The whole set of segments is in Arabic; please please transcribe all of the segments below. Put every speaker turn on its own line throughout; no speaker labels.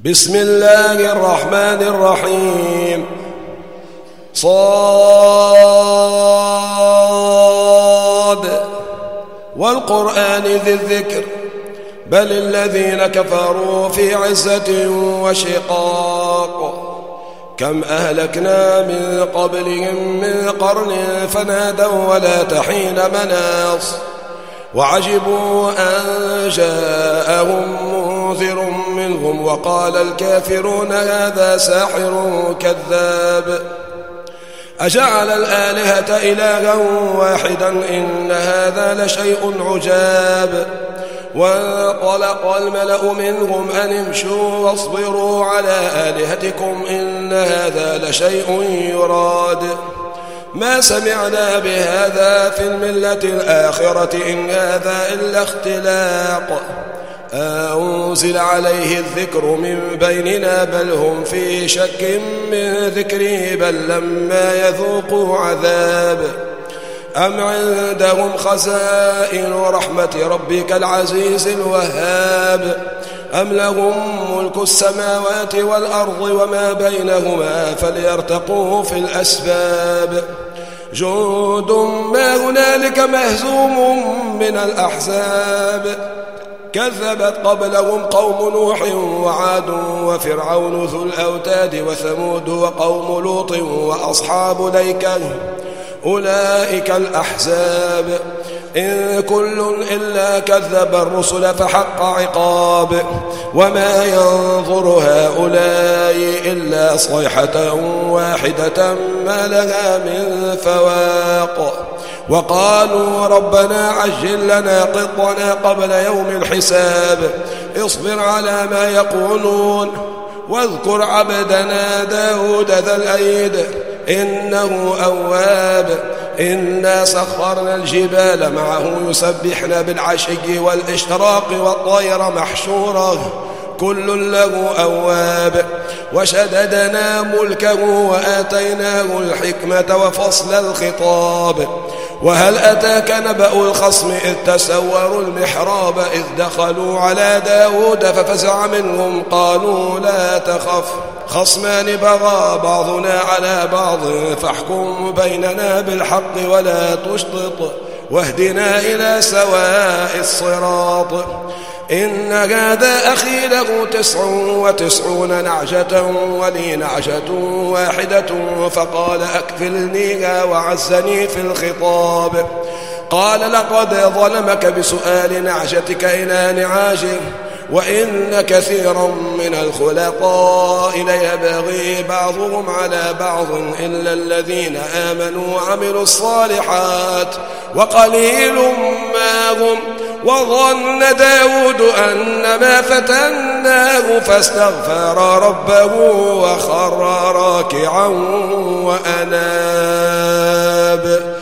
بسم الله الرحمن الرحيم. صاد والقرآن ذي الذكر بل الذين كفروا في عزة وشقاق. كم أهلكنا من قبلهم من قرن فنادوا ولا تحين مناص وعجبوا أن جاءهم منذر منهم وقال الكافرون هذا ساحر كذاب أجعل الآلهة إلها واحدا إن هذا لشيء عجاب. وانطلق الملأ منهم أن امشوا واصبروا على آلهتكم إن هذا لشيء يراد ما سمعنا بهذا في الملة الآخرة إن هذا إلا اختلاق أنزل عليه الذكر من بيننا بل هم في شك من ذكره بل لما يذوقوا عذاب. أم عندهم خزائن رحمة ربك العزيز الوهاب أم لهم ملك السماوات والأرض وما بينهما فليرتقوا في الأسباب. جند ما هنالك مهزوم من الأحزاب كذبت قبلهم قوم نوح وعاد وفرعون ذو الأوتاد وثمود وقوم لوط وأصحاب الأيكة أولئك الأحزاب إن كل إلا كذب الرسل فحق عقاب. وما ينظر هؤلاء إلا صيحة واحدة ما لها من فواق. وقالوا ربنا عجل لنا قطنا قبل يوم الحساب اصبر على ما يقولون واذكر عبدنا داود ذا الأيد إنه أواب إنا سخرنا الجبال معه يسبحن بالعشي والإشراق والطير محشورة كل له أواب. وشددنا ملكه وآتيناه الحكمة وفصل الخطاب. وهل أتاك نبأ الخصم إذ تسوروا المحراب إذ دخلوا على داود ففزع منهم قالوا لا تخف خصمان بغى بعضنا على بعض فاحكم بيننا بالحق ولا تشطط واهدنا إلى سواء الصراط. إن هذا أخي له 99 نعجة ولي نعجة واحدة فقال أكفلنيها وعزني في الخطاب. قال لقد ظلمك بسؤال نعجتك إلى نعاجه وإن كثيرا من الخلطاء ليبغي بعضهم على بعض إلا الذين آمنوا وعملوا الصالحات وقليل ما هم. وظن داود أنما فتناه فاستغفر ربه وخر راكعا وأناب.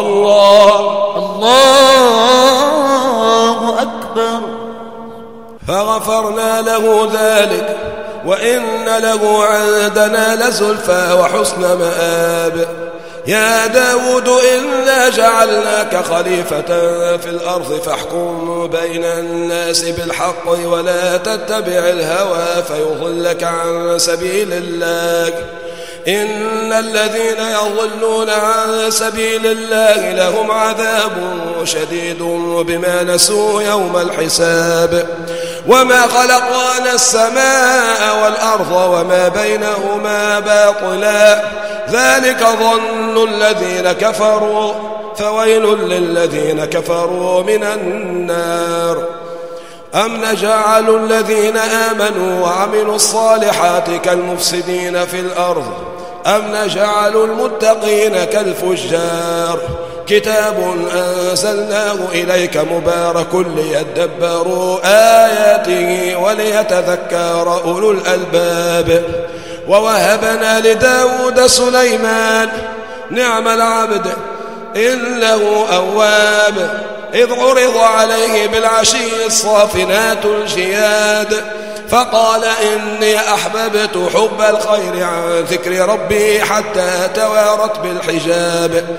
الله أكبر. فغفرنا له ذلك وإن له عندنا لزلفى وحسن مآب. يا داود إنا جعلناك خليفة في الأرض فاحكم بين الناس بالحق ولا تتبع الهوى فيضلك عن سبيل الله إن الذين يضلون عن سبيل الله لهم عذاب شديد بما نسوا يوم الحساب. وما خلقنا السماء والأرض وما بينهما باطلا ذلك ظن الذين كفروا فويل للذين كفروا من النار. أم نجعل الذين آمنوا وعملوا الصالحات كالمفسدين في الأرض أم نجعل المتقين كالفجار. كتاب أنزلناه إليك مبارك ليدبروا آياته وليتذكر أولو الألباب. ووهبنا لداود سليمان نعم العبد إنه أواب إذ عرض عليه بالعشي الصافنات الجياد فقال إني أحببت حب الخير عن ذكر ربي حتى توارت بالحجاب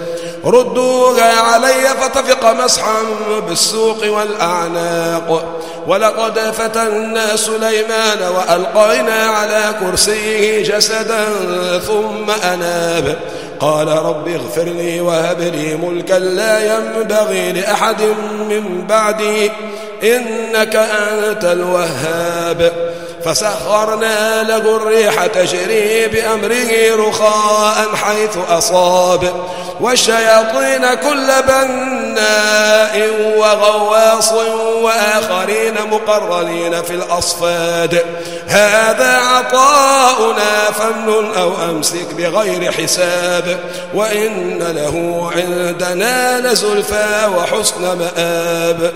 ردوها علي فتفق مسحا بالسوق والأعناق. ولقد فتنا سليمان وألقينا على كرسيه جسدا ثم أناب قال رب اغفر لي وهب لي ملكا لا ينبغي لأحد من بعدي إنك أنت الوهاب. فسخرنا له الريح تجري بأمره رخاء حيث أصاب والشياطين كل بناء وغواص وآخرين مقرنين في الأصفاد هذا عطاؤنا فامنن أو أمسك بغير حساب وإن له عندنا لزلفى وحسن مآب.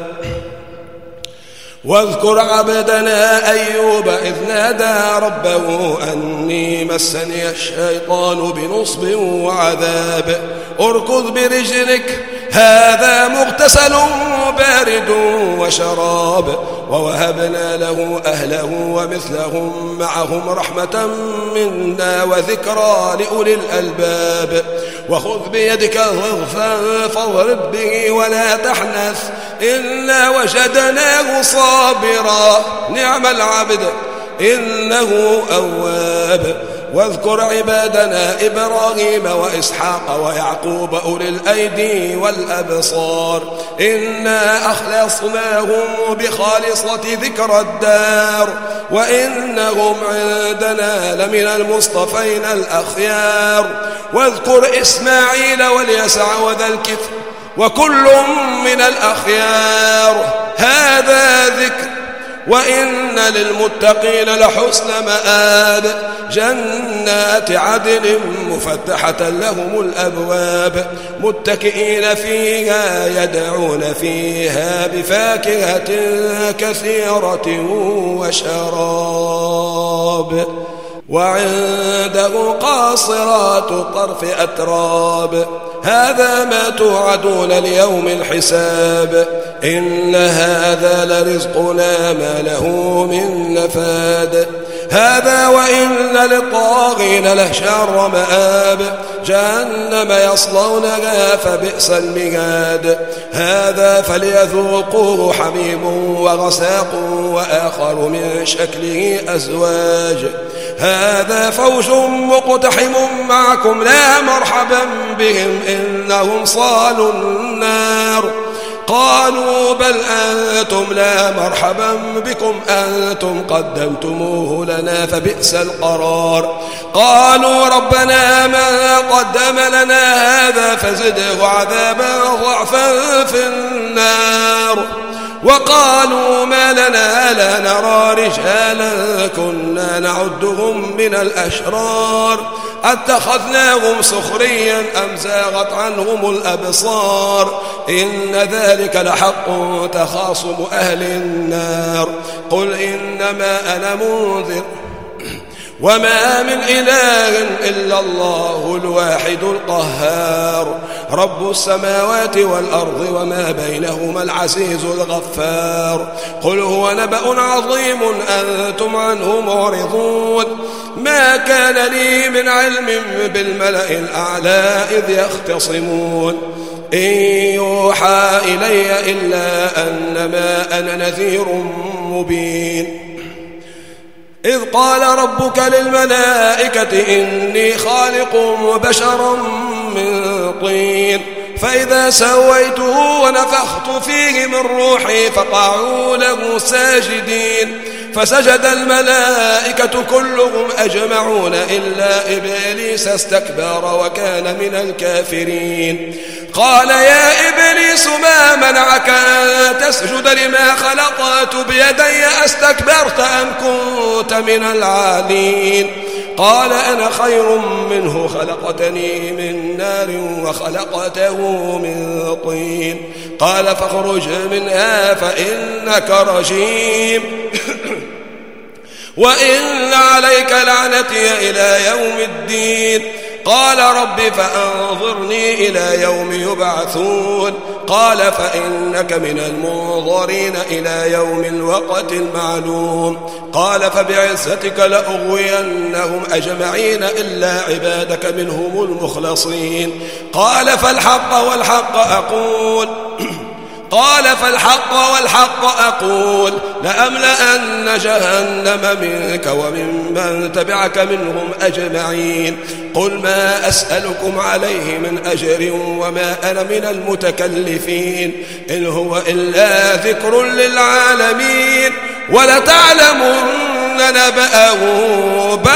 واذكر عبدنا أيوب إذ نادى ربه أني مسني الشيطان بنصب وعذاب اركض برجلك هذا مغتسل بارد وشراب ووهبنا له أهله ومثلهم معهم رحمة منا وذكرى لأولي الألباب. وخذ بيدك ضغثا فاضرب به ولا تحنث إنا وجدناه صابرا نعم العبد إنه أواب. واذكر عبادنا إبراهيم وإسحاق ويعقوب أولي الأيدي والأبصار إنا أخلصناهم بخالصة ذكر الدار وإنهم عندنا لمن المصطفين الأخيار. واذكر إسماعيل واليسع وذا الكفر وكل من الأخيار هذا ذكر وإن للمتقين لحسن مآب جنات عدن مفتحة لهم الأبواب متكئين فيها يدعون فيها بفاكهة كثيرة وشراب وعنده قاصرات الطرف أتراب هذا ما توعدون ليوم الحساب إن هذا لرزقنا ما له من نفاد هذا وإن للطاغين لشر مآب جهنم يصلونها فبئس المهاد هذا فليذوقوه حميم وغساق وآخر من شكله أزواج هذا فوج مقتحم معكم لا مرحبا بهم إنهم صالوا النار قالوا بل أنتم لا مرحبا بكم أنتم قدمتموه لنا فبئس القرار قالوا ربنا ما قدم لنا هذا فزده عذابا ضعفا في النار وقالوا ما لنا لا نرى رجالا كنا نعدهم من الأشرار أتخذناهم سخريا أم زاغت عنهم الأبصار إن ذلك لحق تخاصم أهل النار قل إنما أنا منذر وما من إله إلا الله الواحد القهار رب السماوات والأرض وما بينهما العزيز الغفار قل هو نبأ عظيم أنتم عنه معرضون ما كان لي من علم بالملأ الأعلى إذ يختصمون إن يوحى إلي إلا أنما أنا نذير مبين إذ قال ربك للملائكة إني خالق بشرا من طين فإذا سويته ونفخت فيه من روحي فقعوا له ساجدين فسجد الملائكة كلهم أجمعون إلا إبليس استكبر وكان من الكافرين قال يا إبليس ما منعك أن تسجد لما خلقت بيدي أستكبرت أم كنت من العالين قال أنا خير منه خلقتني من نار وخلقته من طين قال فاخرج منها فإنك رجيم وإن عليك لعنتي إلى يوم الدين قال رب فأنظرني إلى يوم يبعثون قال فإنك من المنظرين إلى يوم الوقت المعلوم قال فبعزتك لأغوينهم أجمعين إلا عبادك منهم المخلصين قال فالحق والحق أقول لأملأن جهنم منك وممن تبعك منهم أجمعين قل ما أسألكم عليه من أجر وما أنا من المتكلفين إن هو إلا ذكر للعالمين ولتعلمن نبأه